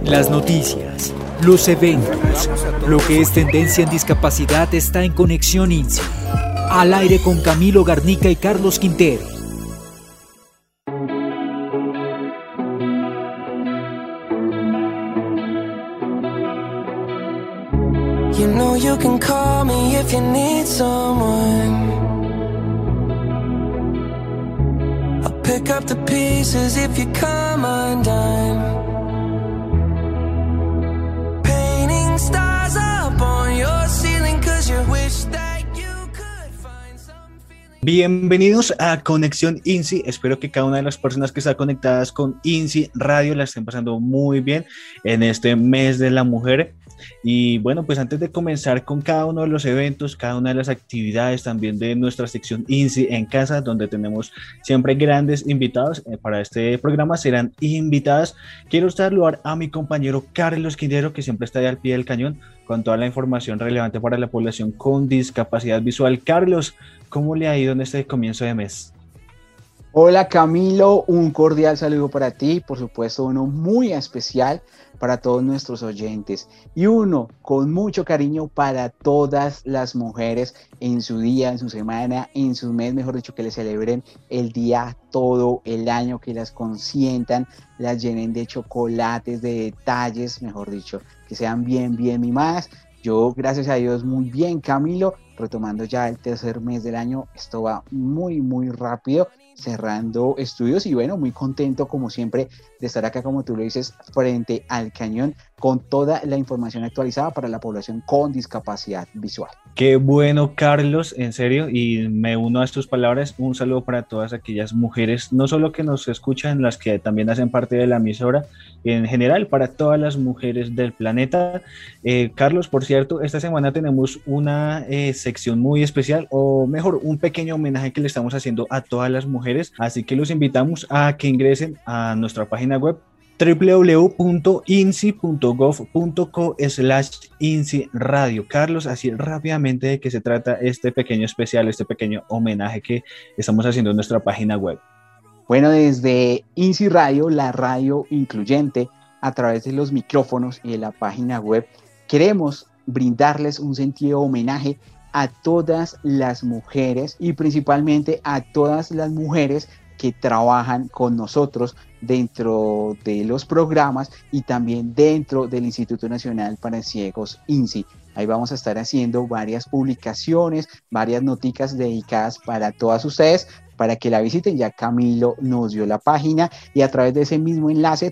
Las noticias, los eventos, lo que es tendencia en discapacidad está en Conexión INSI. Al aire con Camilo Garnica y Carlos Quintero. You know you can call me if you need someone. I'll pick up the pieces if you come undone. Painting stars up on your ceiling 'cause you wish that you could find some feeling. Bienvenidos a Conexión INSI. Espero que cada una de las personas que están conectadas con INSI Radio la estén pasando muy bien en este mes de la mujer. Y bueno, pues antes de comenzar con cada uno de los eventos, cada una de las actividades también de nuestra sección INSI en casa, donde tenemos siempre grandes invitados, para este programa serán invitadas. Quiero saludar a mi compañero Carlos Quintero, que siempre está ahí al pie del cañón con toda la información relevante para la población con discapacidad visual. Carlos, ¿cómo le ha ido en este comienzo de mes? Hola Camilo, un cordial saludo para ti, por supuesto uno muy especial para todos nuestros oyentes y uno con mucho cariño para todas las mujeres en su día, en su semana, en su mes, mejor dicho, que les celebren el día todo el año, que las consientan, las llenen de chocolates, de detalles, mejor dicho, que sean bien mimadas. Yo, gracias a Dios, muy bien, Camilo, retomando ya el tercer mes del año, esto va muy rápido, cerrando estudios y bueno, muy contento como siempre de estar acá, como tú lo dices, frente al cañón con toda la información actualizada para la población con discapacidad visual. Qué bueno, Carlos, en serio, y me uno a tus palabras. Un saludo para todas aquellas mujeres, no solo que nos escuchan, las que también hacen parte de la emisora, en general, para todas las mujeres del planeta. Carlos, por cierto, esta semana tenemos una sección muy especial, o mejor, un pequeño homenaje que le estamos haciendo a todas las mujeres, así que los invitamos a que ingresen a nuestra página web www.insi.gov.co/INSI Radio. Carlos, así rápidamente, ¿de qué se trata este pequeño especial, este pequeño homenaje que estamos haciendo en nuestra página web? Bueno, desde INSI Radio, la radio incluyente, a través de los micrófonos y de la página web, queremos brindarles un sentido homenaje a todas las mujeres y principalmente a todas las mujeres que trabajan con nosotros dentro de los programas y también dentro del Instituto Nacional para Ciegos INSI. Ahí vamos a estar haciendo varias publicaciones, varias noticas dedicadas para todas ustedes, para que la visiten. Ya Camilo nos dio la página y a través de ese mismo enlace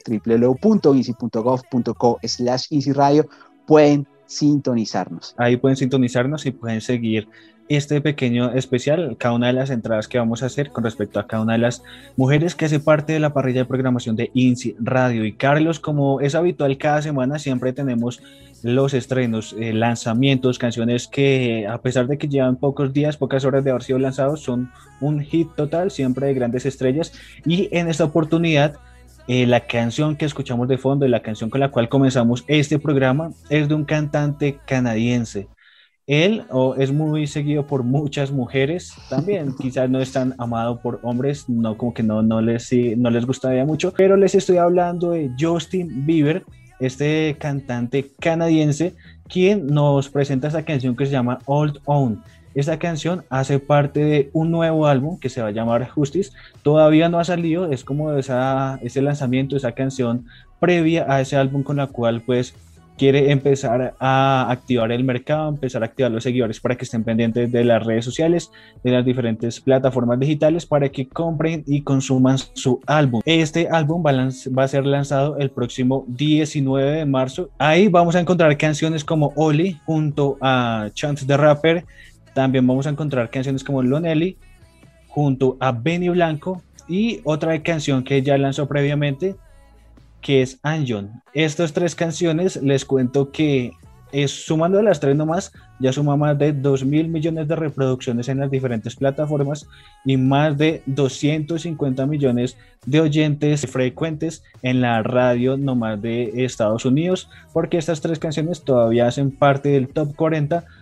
www.insi.gov.co/INSI Radio pueden sintonizarnos. Ahí pueden sintonizarnos y pueden seguir este pequeño especial, cada una de las entradas que vamos a hacer con respecto a cada una de las mujeres que hace parte de la parrilla de programación de INSI Radio. Y Carlos, como es habitual cada semana, siempre tenemos los estrenos, lanzamientos, canciones que a pesar de que llevan pocos días, pocas horas de haber sido lanzados, son un hit total, siempre de grandes estrellas. Y en esta oportunidad, la canción que escuchamos de fondo y la canción con la cual comenzamos este programa es de un cantante canadiense. Él es muy seguido por muchas mujeres, también quizás no es tan amado por hombres, no, como que no les gustaría mucho, pero les estoy hablando de Justin Bieber, este cantante canadiense, quien nos presenta esta canción que se llama Hold On. Esta canción hace parte de un nuevo álbum que se va a llamar Justice. Todavía no ha salido, es como ese lanzamiento, esa canción previa a ese álbum con la cual pues quiere empezar a activar el mercado, empezar a activar los seguidores para que estén pendientes de las redes sociales, de las diferentes plataformas digitales para que compren y consuman su álbum. Este álbum va a ser lanzado el próximo 19 de marzo. Ahí vamos a encontrar canciones como Oli junto a Chance the Rapper. También vamos a encontrar canciones como Lonely junto a Benny Blanco y otra canción que ya lanzó previamente, que es Anjon. Estas tres canciones les cuento que sumando a las tres nomás, ya suma más de 2.000 millones de reproducciones en las diferentes plataformas y más de 250 millones de oyentes frecuentes en la radio nomás de Estados Unidos, porque estas tres canciones todavía hacen parte del top 40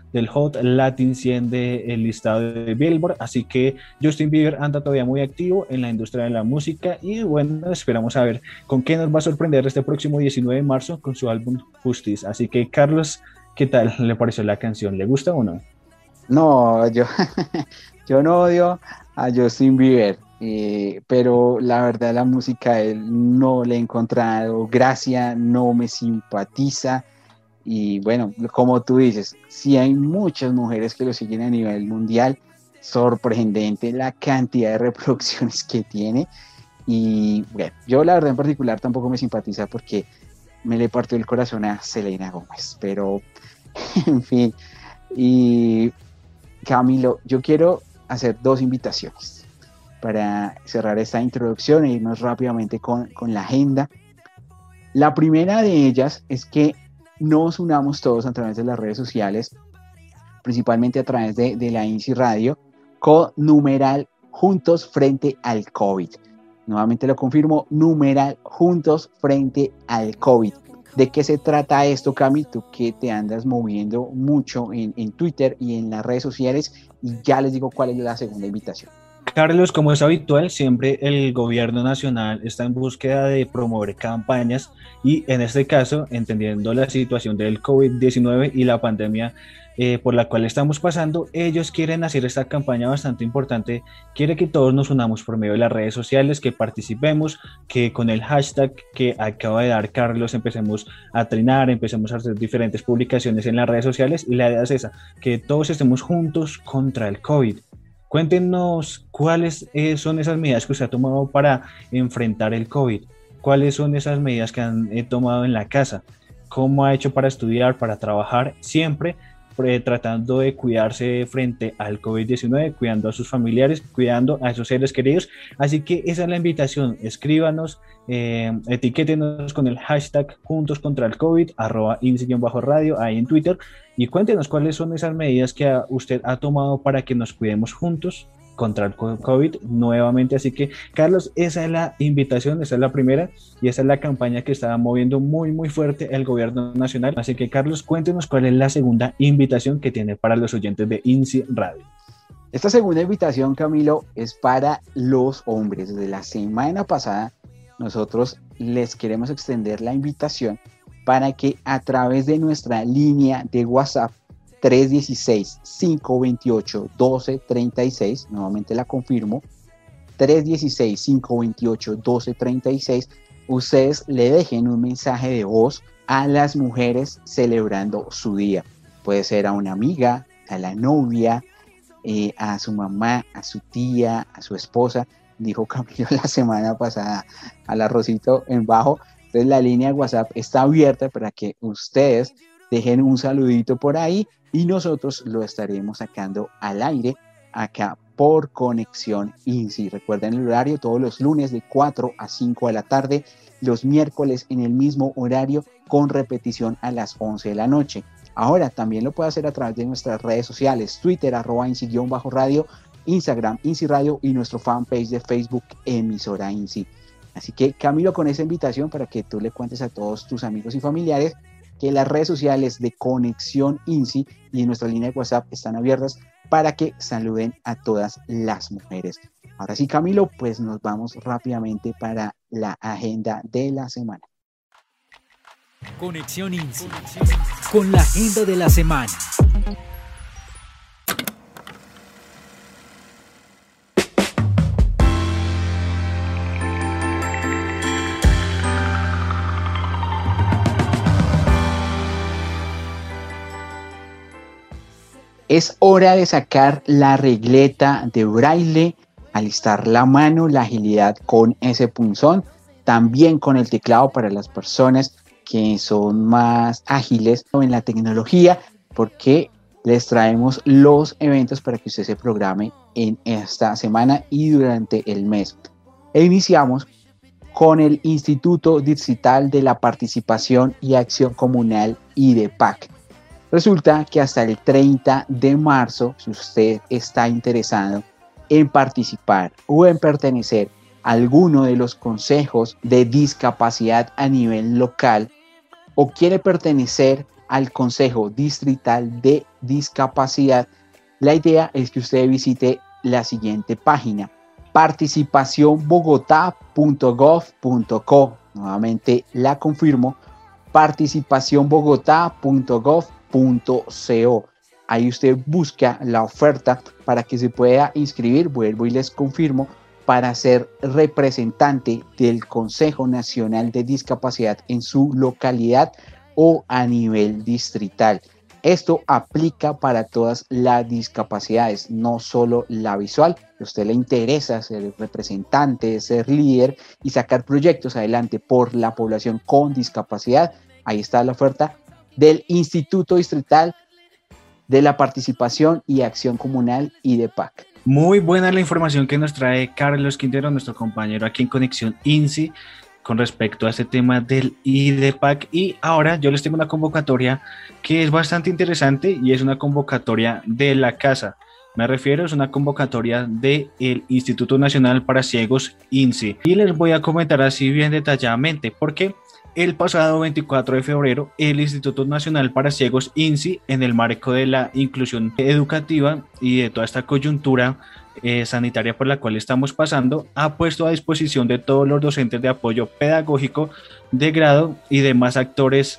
del Hot Latin 100 del listado de Billboard, así que Justin Bieber anda todavía muy activo en la industria de la música y bueno, esperamos a ver con qué nos va a sorprender este próximo 19 de marzo con su álbum Justice. Así que Carlos, ¿qué tal le pareció la canción? ¿Le gusta o no? No, yo no odio a Justin Bieber, pero la verdad la música de él no le he encontrado gracia, no me simpatiza. Y bueno, como tú dices, sí hay muchas mujeres que lo siguen a nivel mundial, sorprendente la cantidad de reproducciones que tiene. Y bueno, yo la verdad en particular tampoco me simpatiza porque me le partió el corazón a Selena Gómez, pero en fin. Y Camilo, yo quiero hacer dos invitaciones para cerrar esta introducción e irnos rápidamente con la agenda. La primera de ellas es que nos unamos todos a través de las redes sociales, principalmente a través de la INSI Radio, con numeral Juntos Frente al COVID. Nuevamente lo confirmo, numeral Juntos Frente al COVID. ¿De qué se trata esto, Cami? Tú que te andas moviendo mucho en Twitter y en las redes sociales, y ya les digo cuál es la segunda invitación. Carlos, como es habitual, siempre el gobierno nacional está en búsqueda de promover campañas y en este caso, entendiendo la situación del COVID-19 y la pandemia por la cual estamos pasando, ellos quieren hacer esta campaña bastante importante, quiere que todos nos unamos por medio de las redes sociales, que participemos, que con el hashtag que acaba de dar Carlos empecemos a trinar, empecemos a hacer diferentes publicaciones en las redes sociales y la idea es esa, que todos estemos juntos contra el COVID. Cuéntenos cuáles son esas medidas que usted ha tomado para enfrentar el COVID, cuáles son esas medidas que han tomado en la casa, cómo ha hecho para estudiar, para trabajar, siempre tratando de cuidarse frente al COVID-19, cuidando a sus familiares, cuidando a sus seres queridos. Así que esa es la invitación, escríbanos, etiquétenos con el hashtag Juntos contra el COVID, @INSI_radio ahí en Twitter, y cuéntenos cuáles son esas medidas que usted ha tomado para que nos cuidemos juntos contra el COVID nuevamente. Así que, Carlos, esa es la invitación, esa es la primera y esa es la campaña que está moviendo muy, muy fuerte el gobierno nacional. Así que, Carlos, cuéntenos cuál es la segunda invitación que tiene para los oyentes de INSI Radio. Esta segunda invitación, Camilo, es para los hombres. Desde la semana pasada, nosotros les queremos extender la invitación para que a través de nuestra línea de WhatsApp 316-528-1236, nuevamente la confirmo, 316-528-1236, ustedes le dejen un mensaje de voz a las mujeres celebrando su día. Puede ser a una amiga, a la novia, a su mamá, a su tía, a su esposa, dijo Camilo la semana pasada, al arrocito en bajo. Entonces la línea de WhatsApp está abierta para que ustedes dejen un saludito por ahí y nosotros lo estaremos sacando al aire acá por Conexión INSI. Recuerden el horario, todos los lunes de 4 a 5 de la tarde, los miércoles en el mismo horario con repetición a las 11 de la noche. Ahora también lo puede hacer a través de nuestras redes sociales, Twitter @INSI_radio, Instagram INSI Radio y nuestro fanpage de Facebook Emisora INSI. Así que Camilo, con esa invitación para que tú le cuentes a todos tus amigos y familiares que las redes sociales de Conexión INSI y nuestra línea de WhatsApp están abiertas para que saluden a todas las mujeres. Ahora sí, Camilo, pues nos vamos rápidamente para la agenda de la semana. Conexión INSI con la agenda de la semana. Es hora de sacar la regleta de braille, alistar la mano, la agilidad con ese punzón, también con el teclado para las personas que son más ágiles en la tecnología, porque les traemos los eventos para que usted se programe en esta semana y durante el mes. E iniciamos con el Instituto Distrital de la Participación y Acción Comunal, IDEPAC. Resulta que hasta el 30 de marzo, si usted está interesado en participar o en pertenecer a alguno de los consejos de discapacidad a nivel local o quiere pertenecer al Consejo Distrital de discapacidad, la idea es que usted visite la siguiente página: participacionbogotá.gov.co. Nuevamente la confirmo: participacionbogotá.gov.co. Ahí usted busca la oferta para que se pueda inscribir, vuelvo y les confirmo, para ser representante del Consejo Nacional de Discapacidad en su localidad o a nivel distrital. Esto aplica para todas las discapacidades, no solo la visual. Si a usted le interesa ser representante, ser líder y sacar proyectos adelante por la población con discapacidad, ahí está la oferta del Instituto Distrital de la Participación y Acción Comunal IDEPAC. Muy buena la información que nos trae Carlos Quintero, nuestro compañero aquí en Conexión INSI, con respecto a este tema del IDEPAC. Y ahora yo les tengo una convocatoria que es bastante interesante y es una convocatoria de la casa. Me refiero, es una convocatoria del Instituto Nacional para Ciegos INSI. Y les voy a comentar así bien detalladamente, porque el pasado 24 de febrero, el Instituto Nacional para Ciegos INSI, en el marco de la inclusión educativa y de toda esta coyuntura sanitaria por la cual estamos pasando, ha puesto a disposición de todos los docentes de apoyo pedagógico de grado y demás actores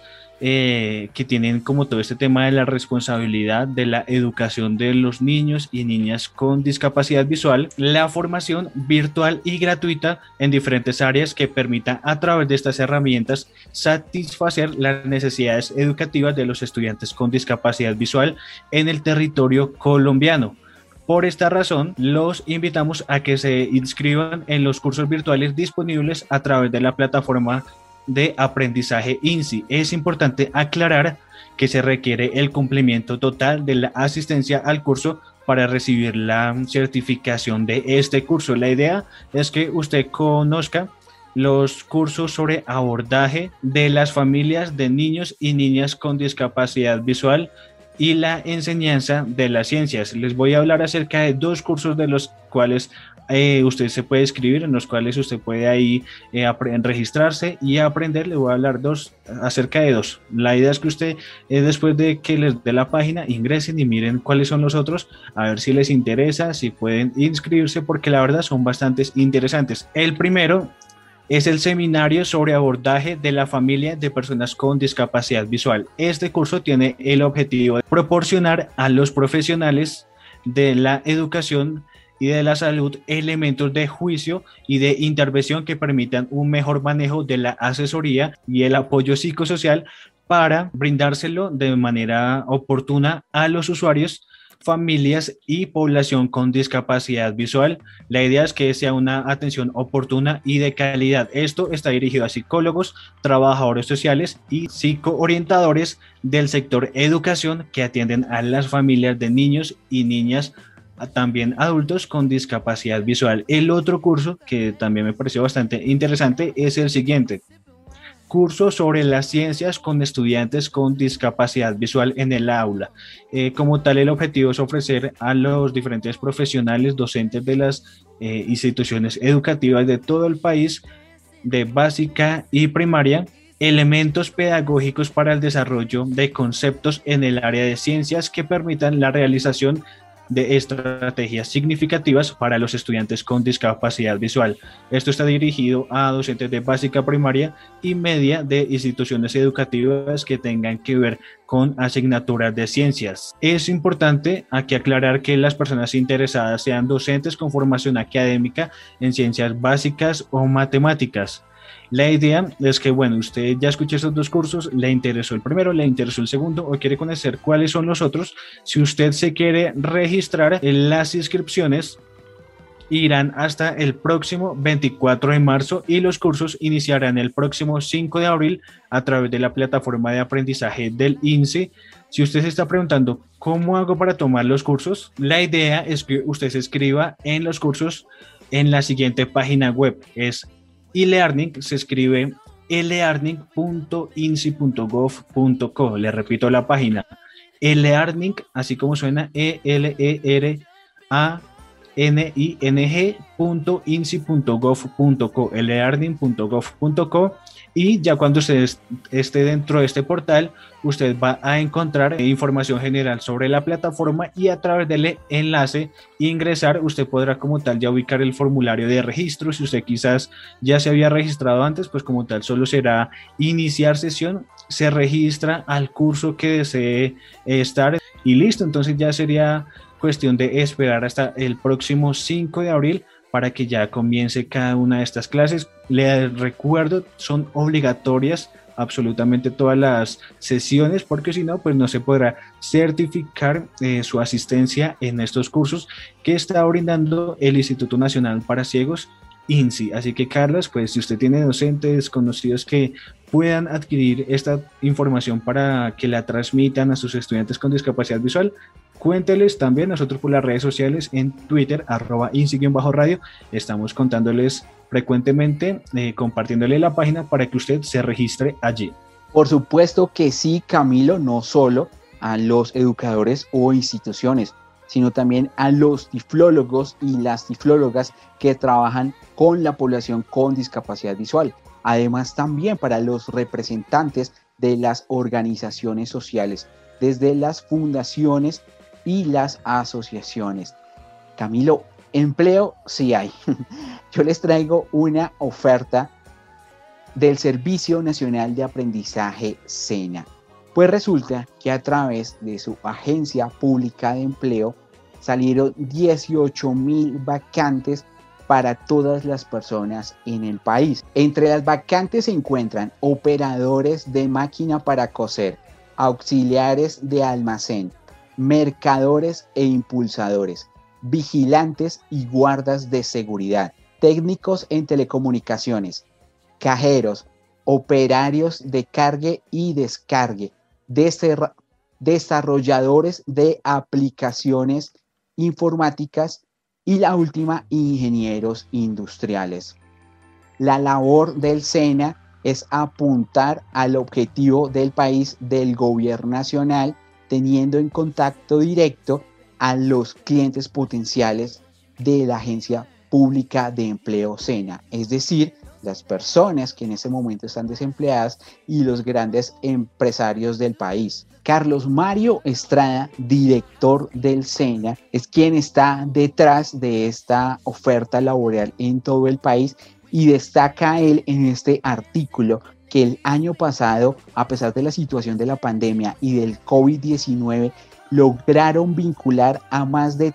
que tienen como todo este tema de la responsabilidad de la educación de los niños y niñas con discapacidad visual, la formación virtual y gratuita en diferentes áreas que permita a través de estas herramientas satisfacer las necesidades educativas de los estudiantes con discapacidad visual en el territorio colombiano. Por esta razón, los invitamos a que se inscriban en los cursos virtuales disponibles a través de la plataforma de aprendizaje INSI. Es importante aclarar que se requiere el cumplimiento total de la asistencia al curso para recibir la certificación de este curso. La idea es que usted conozca los cursos sobre abordaje de las familias de niños y niñas con discapacidad visual y la enseñanza de las ciencias. Les voy a hablar acerca de dos cursos de los cuales usted se puede inscribir, en los cuales usted puede ahí registrarse y aprender. Le voy a hablar acerca de dos. La idea es que usted, después de que les dé la página, ingresen y miren cuáles son los otros, a ver si les interesa, si pueden inscribirse, porque la verdad son bastante interesantes. El primero es el seminario sobre abordaje de la familia de personas con discapacidad visual. Este curso tiene el objetivo de proporcionar a los profesionales de la educación y de la salud elementos de juicio y de intervención que permitan un mejor manejo de la asesoría y el apoyo psicosocial para brindárselo de manera oportuna a los usuarios, familias y población con discapacidad visual. La idea es que sea una atención oportuna y de calidad. Esto está dirigido a psicólogos, trabajadores sociales y psicoorientadores del sector educación que atienden a las familias de niños y niñas, también adultos con discapacidad visual. El otro curso que también me pareció bastante interesante es el siguiente: curso sobre las ciencias con estudiantes con discapacidad visual en el aula. Como tal, el objetivo es ofrecer a los diferentes profesionales docentes de las instituciones educativas de todo el país, de básica y primaria, elementos pedagógicos para el desarrollo de conceptos en el área de ciencias que permitan la realización de estrategias significativas para los estudiantes con discapacidad visual. Esto está dirigido a docentes de básica, primaria y media de instituciones educativas que tengan que ver con asignaturas de ciencias. Es importante aquí aclarar que las personas interesadas sean docentes con formación académica en ciencias básicas o matemáticas. La idea es que, bueno, usted ya escuchó estos dos cursos, le interesó el primero, le interesó el segundo o quiere conocer cuáles son los otros. Si usted se quiere registrar, las inscripciones irán hasta el próximo 24 de marzo y los cursos iniciarán el próximo 5 de abril a través de la plataforma de aprendizaje del INSI. Si usted se está preguntando cómo hago para tomar los cursos, la idea es que usted se inscriba en los cursos en la siguiente página web. Es eLearning, se escribe elearning.insi.gov.co. Le repito la página: eLearning, así como suena, ning.insi.gov.co, elearning.gov.co, y ya cuando usted esté dentro de este portal, usted va a encontrar información general sobre la plataforma y a través del enlace ingresar, usted podrá como tal ya ubicar el formulario de registro. Si usted quizás ya se había registrado antes, pues como tal solo será iniciar sesión, se registra al curso que desee estar y listo. Entonces ya sería cuestión de esperar hasta el próximo 5 de abril para que ya comience cada una de estas clases. Les recuerdo, son obligatorias absolutamente todas las sesiones, porque si no, pues no se podrá certificar su asistencia en estos cursos que está brindando el Instituto Nacional para Ciegos, INSI. Así que, Carlos, pues si usted tiene docentes conocidos que puedan adquirir esta información para que la transmitan a sus estudiantes con discapacidad visual, cuénteles también. Nosotros por las redes sociales en Twitter, @INSI_radio, estamos contándoles frecuentemente, compartiéndole la página para que usted se registre allí. Por supuesto que sí, Camilo, no solo a los educadores o instituciones, sino también a los tiflólogos y las tiflólogas que trabajan con la población con discapacidad visual. Además, también para los representantes de las organizaciones sociales, desde las fundaciones y las asociaciones. Camilo, empleo sí hay. Yo les traigo una oferta del Servicio Nacional de Aprendizaje SENA. Pues resulta que a través de su agencia pública de empleo salieron 18,000 vacantes para todas las personas en el país. Entre las vacantes se encuentran operadores de máquina para coser, auxiliares de almacén, mercadores e impulsadores, vigilantes y guardas de seguridad, técnicos en telecomunicaciones, cajeros, operarios de cargue y descargue, desarrolladores de aplicaciones informáticas y la última, ingenieros industriales. La labor del SENA es apuntar al objetivo del país del gobierno nacional, teniendo en contacto directo a los clientes potenciales de la Agencia Pública de Empleo SENA, es decir, las personas que en ese momento están desempleadas y los grandes empresarios del país. Carlos Mario Estrada, director del SENA, es quien está detrás de esta oferta laboral en todo el país, y destaca él en este artículo que el año pasado, a pesar de la situación de la pandemia y del COVID-19, lograron vincular a más de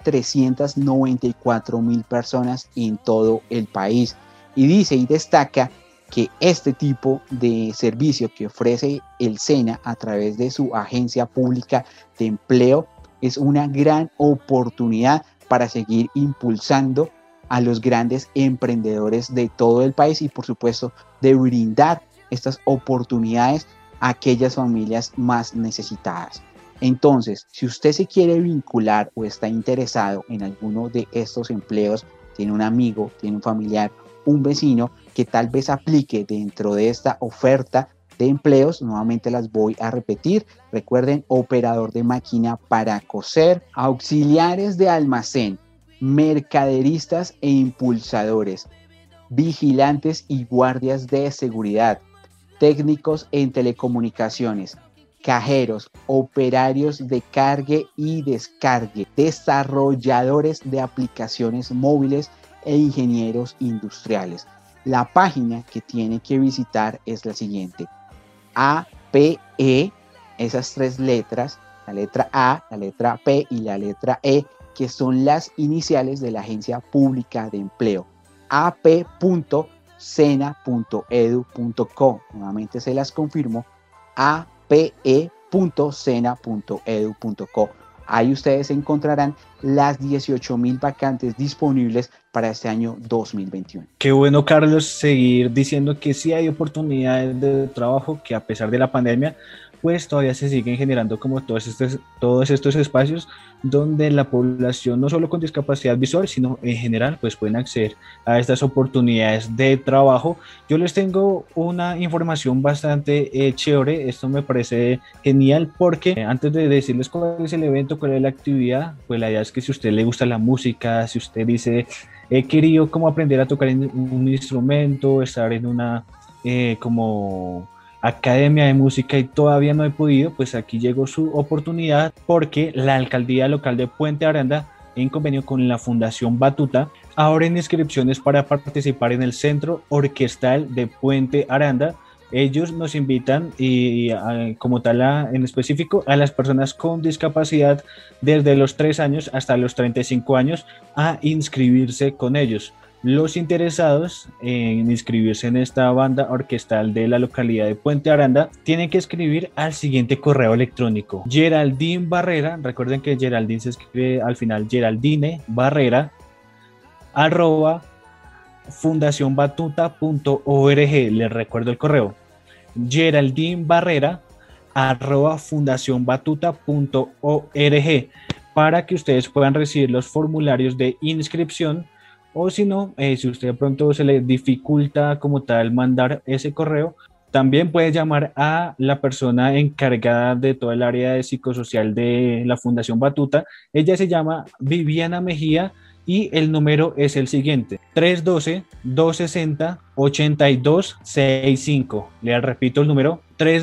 394,000 personas en todo el país. Y dice y destaca que este tipo de servicio que ofrece el SENA a través de su agencia pública de empleo es una gran oportunidad para seguir impulsando a los grandes emprendedores de todo el país y, por supuesto, de brindar estas oportunidades a aquellas familias más necesitadas. Entonces, si usted se quiere vincular o está interesado en alguno de estos empleos, tiene un amigo, tiene un familiar, un vecino que tal vez aplique dentro de esta oferta de empleos, nuevamente las voy a repetir. Recuerden, operador de máquina para coser, auxiliares de almacén, mercaderistas e impulsadores, vigilantes y guardias de seguridad, técnicos en telecomunicaciones, cajeros, operarios de cargue y descargue, desarrolladores de aplicaciones móviles e ingenieros industriales. La página que tiene que visitar es la siguiente: APE, esas tres letras, la letra A, la letra P y la letra E, que son las iniciales de la Agencia Pública de Empleo, ap.sena.edu.co. Nuevamente se las confirmo, ape.sena.edu.co. Ahí ustedes encontrarán las 18,000 vacantes disponibles para este año 2021. Qué bueno, Carlos, seguir diciendo que sí hay oportunidades de trabajo, que a pesar de la pandemia, pues todavía se siguen generando como todos estos espacios donde la población, no solo con discapacidad visual, sino en general, pues pueden acceder a estas oportunidades de trabajo. Yo les tengo una información bastante chévere, esto me parece genial porque antes de decirles cuál es el evento, cuál es la actividad, pues la idea es que si a usted le gusta la música, si usted dice, he querido como aprender a tocar un instrumento, estar en una como academia de música y todavía no he podido, pues aquí llegó su oportunidad porque la alcaldía local de Puente Aranda, en convenio con la Fundación Batuta, abren inscripciones para participar en el Centro Orquestal de Puente Aranda. Ellos nos invitan como tal en específico a las personas con discapacidad desde los 3 años hasta los 35 años a inscribirse con ellos. Los interesados en inscribirse en esta banda orquestal de la localidad de Puente Aranda tienen que escribir al siguiente correo electrónico: Geraldine Barrera, recuerden que Geraldine se escribe al final Geraldine Barrera, @fundacionbatuta.org. Les recuerdo el correo: Geraldine Barrera @fundacionbatuta.org, para que ustedes puedan recibir los formularios de inscripción. O si no, si usted de pronto se le dificulta como tal mandar ese correo, también puede llamar a la persona encargada de todo el área de psicosocial de la Fundación Batuta. Ella se llama Viviana Mejía y el número es el siguiente: 312-260-8265. Le repito el número: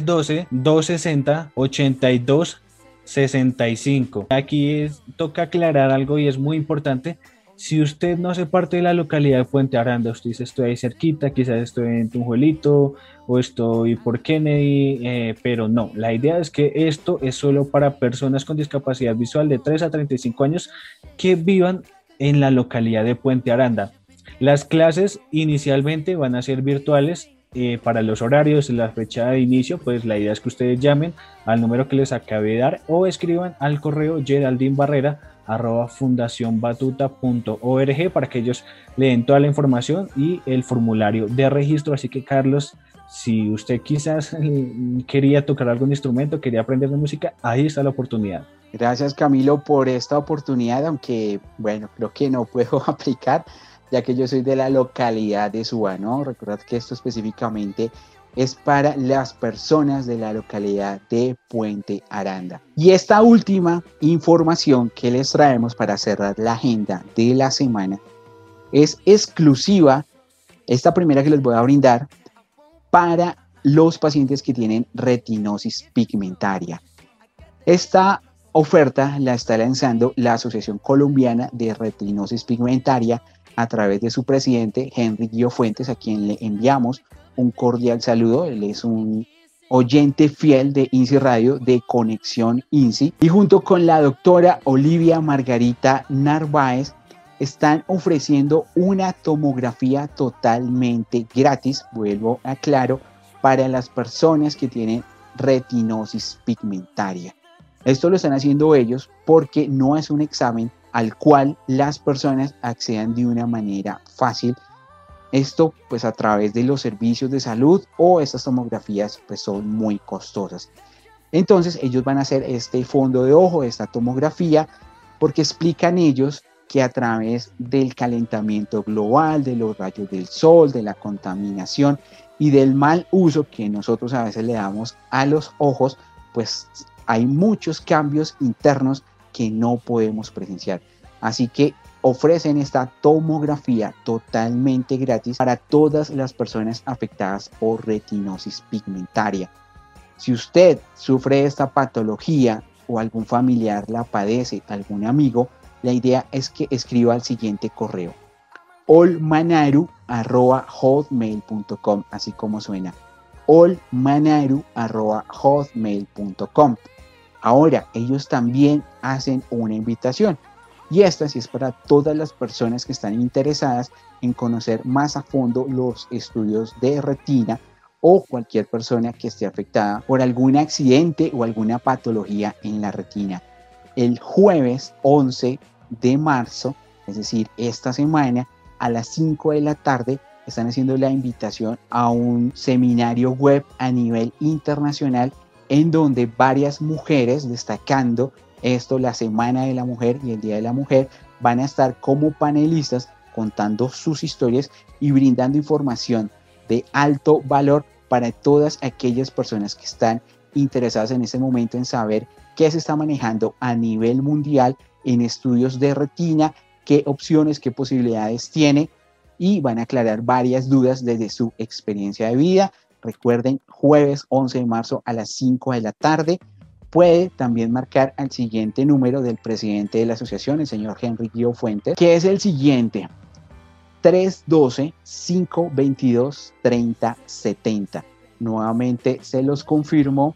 312-260-8265. Aquí toca aclarar algo y es muy importante. Si usted no hace parte de la localidad de Puente Aranda, usted dice estoy ahí cerquita, quizás estoy en Tunjuelito o estoy por Kennedy, pero no, la idea es que esto es solo para personas con discapacidad visual de 3 a 35 años que vivan en la localidad de Puente Aranda. Las clases inicialmente van a ser virtuales. Para los horarios, la fecha de inicio, pues la idea es que ustedes llamen al número que les acabé de dar o escriban al correo geraldinbarrera@fundacionbatuta.org para que ellos le den toda la información y el formulario de registro. Así que, Carlos, si usted quizás quería tocar algún instrumento, quería aprender de música, ahí está la oportunidad. Gracias, Camilo, por esta oportunidad, aunque, bueno, creo que no puedo aplicar, ya que yo soy de la localidad de Suba, ¿no? Recordad que esto específicamente es para las personas de la localidad de Puente Aranda. Y esta última información que les traemos para cerrar la agenda de la semana es exclusiva, esta primera que les voy a brindar, para los pacientes que tienen retinosis pigmentaria. Esta oferta la está lanzando la Asociación Colombiana de Retinosis Pigmentaria a través de su presidente, Henry Guío Fuentes, a quien le enviamos un cordial saludo. Él es un oyente fiel de INSI Radio, de Conexión INSI. Y junto con la doctora Olivia Margarita Narváez, están ofreciendo una tomografía totalmente gratis, vuelvo a aclaro, para las personas que tienen retinosis pigmentaria. Esto lo están haciendo ellos porque no es un examen al cual las personas accedan de una manera fácil. Esto pues a través de los servicios de salud, o estas tomografías pues son muy costosas. Entonces ellos van a hacer este fondo de ojo, esta tomografía, porque explican ellos que a través del calentamiento global, de los rayos del sol, de la contaminación y del mal uso que nosotros a veces le damos a los ojos, pues hay muchos cambios internos que no podemos presenciar. Así que ofrecen esta tomografía totalmente gratis para todas las personas afectadas por retinosis pigmentaria. Si usted sufre esta patología o algún familiar la padece, algún amigo, la idea es que escriba al siguiente correo: olmanaru@hotmail.com, así como suena, olmanaru@hotmail.com. Ahora, ellos también hacen una invitación, y esta sí es para todas las personas que están interesadas en conocer más a fondo los estudios de retina, o cualquier persona que esté afectada por algún accidente o alguna patología en la retina. El jueves 11 de marzo, es decir, esta semana, a las 5 de la tarde, están haciendo la invitación a un seminario web a nivel internacional en donde varias mujeres, destacando esto, la Semana de la Mujer y el Día de la Mujer, van a estar como panelistas contando sus historias y brindando información de alto valor para todas aquellas personas que están interesadas en este momento en saber qué se está manejando a nivel mundial en estudios de retina, qué opciones, qué posibilidades tiene, y van a aclarar varias dudas desde su experiencia de vida. Recuerden, jueves 11 de marzo a las 5 de la tarde. Puede también marcar al siguiente número del presidente de la asociación, el señor Henry Guido Fuentes, que es el siguiente: 312-522-3070. Nuevamente se los confirmo: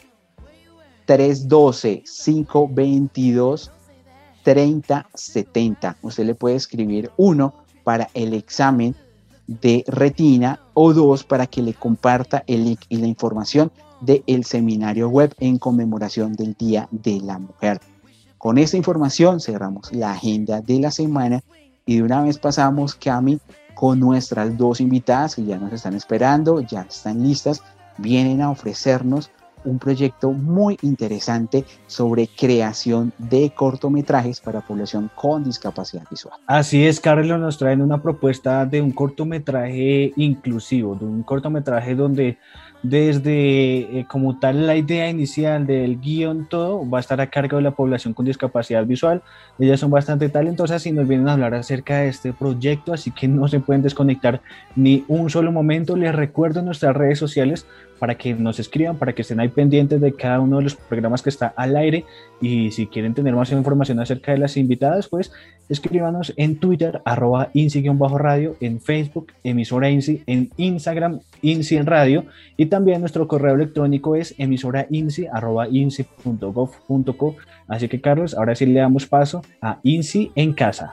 312-522-3070. Usted le puede escribir 1 para el examen de retina o 2 para que le comparta el link y la información del seminario web en conmemoración del Día de la Mujer. Con esta información cerramos la agenda de la semana y de una vez pasamos, Cami, con nuestras dos invitadas que ya nos están esperando, ya están listas, vienen a ofrecernos un proyecto muy interesante sobre creación de cortometrajes para población con discapacidad visual. Así es, Carlos, nos traen una propuesta de un cortometraje inclusivo, de un cortometraje donde desde como tal la idea inicial del guión, todo va a estar a cargo de la población con discapacidad visual. Ellas son bastante talentosas y nos vienen a hablar acerca de este proyecto, así que no se pueden desconectar ni un solo momento. Les recuerdo nuestras redes sociales para que nos escriban, para que estén ahí pendientes de cada uno de los programas que está al aire, y si quieren tener más información acerca de las invitadas, pues escríbanos en Twitter, @INSI_radio, en Facebook, emisora INSI, en Instagram, INSI en radio, y también nuestro correo electrónico es emisorainsi@insi.gov.co. Así que, Carlos, ahora sí le damos paso a INSI en casa.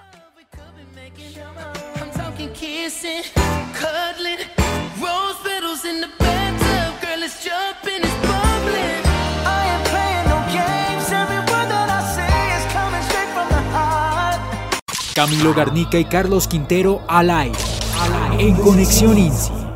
Camilo Garnica y Carlos Quintero al aire. En Conexión INSI.